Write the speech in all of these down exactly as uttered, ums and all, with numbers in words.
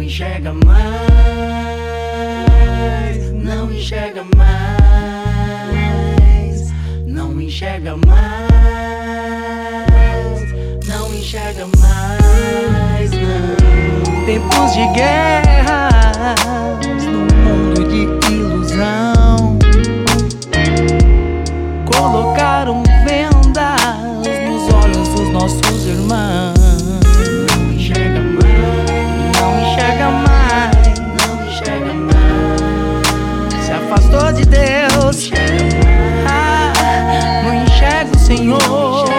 enxerga mais, não enxerga mais, não enxerga mais, não enxerga mais, não. Tempos de guerra no mundo de ilusão, colocaram vendas nos olhos dos nossos irmãos. Não enxerga mais, não enxerga mais, não enxerga mais. Se afastou de Deus, ah, não enxerga o Senhor.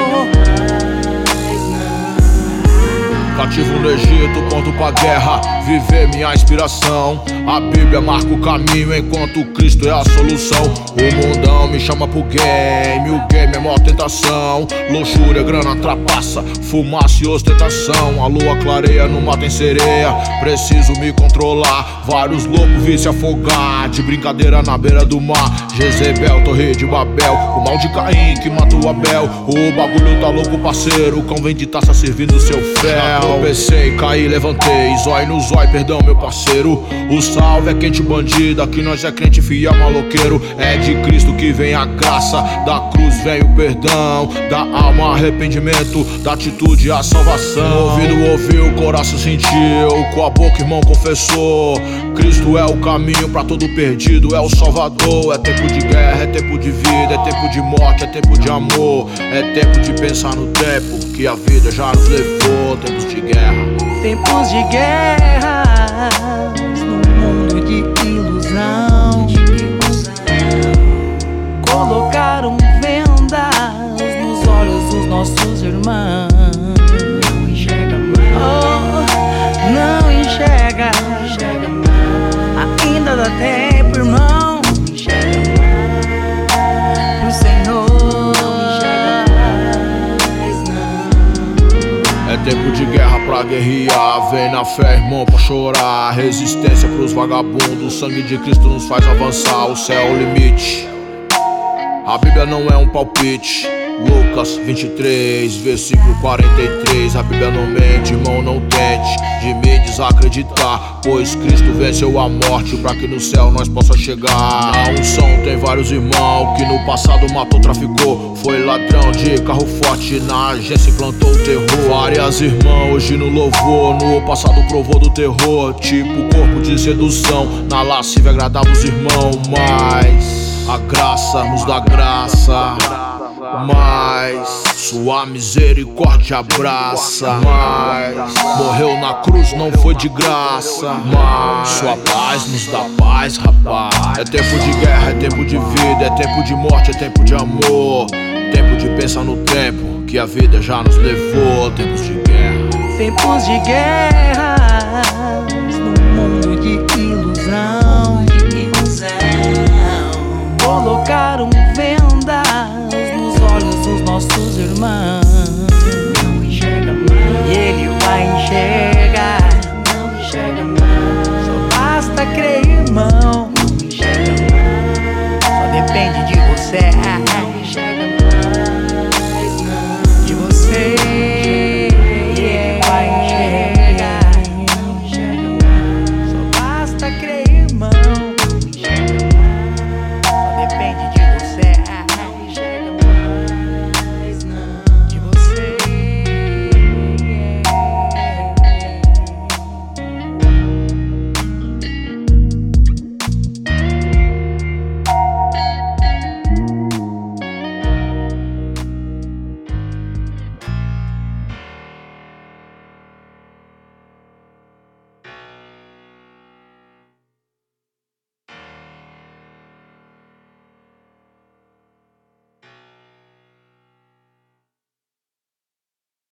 Cativo no Egito, ponto pra guerra, viver minha inspiração. A Bíblia marca o caminho enquanto Cristo é a solução. O mundão me chama pro game, o game é mó tentação. Luxúria, grana, trapaça, fumaça e ostentação. A lua clareia, no mar tem sereia, preciso me controlar. Vários loucos vi se afogar, de brincadeira na beira do mar. Jezebel, torre de Babel, o mal de Caim que matou Abel. O bagulho tá louco, parceiro, o cão vem de taça servindo seu fel. Tropecei, caí, levantei, zói no zói, perdão meu parceiro. O salve é quente bandida, que nós é crente fiel maloqueiro. É de Cristo que vem a graça, da cruz vem o perdão, da alma arrependimento, da atitude a salvação. O ouvido ouviu, o coração sentiu, com a boca irmão confessou. Cristo é o caminho pra todo perdido, é o salvador. É tempo de guerra, é tempo de vida, é tempo de morte, é tempo de amor. É tempo de pensar no tempo que a vida já nos levou. Tempos de guerra, tempos de guerra no mundo de ilusão, colocaram vendas nos olhos dos nossos irmãos. Não enxerga mais, oh, não enxerga, ainda dá tempo, irmão. Não enxerga mais, pro Senhor. é tempo de guerra pra guerrear. Vem na fé, irmão, pra chorar. Resistência pros vagabundos, o sangue de Cristo nos faz avançar. O céu é o limite, a Bíblia não é um palpite. Lucas vinte e três, versículo quarenta e três. A Bíblia não mente, irmão, não tente de me desacreditar, pois Cristo venceu a morte pra que no céu nós possa chegar. Na unção tem vários irmãos que no passado matou, traficou, foi ladrão de carro forte, na agência implantou o terror. Várias irmãs hoje no louvor, no passado provou do terror, tipo corpo de sedução, na lascívia agradava os irmãos. Mas a graça nos dá graça, mas sua misericórdia abraça. Mas morreu na cruz, não foi de graça. Mas sua paz nos dá paz, rapaz. É tempo de guerra, é tempo de vida, é tempo de morte, é tempo de amor. Tempo de pensar no tempo que a vida já nos levou. Tempos de guerra, tempos de guerra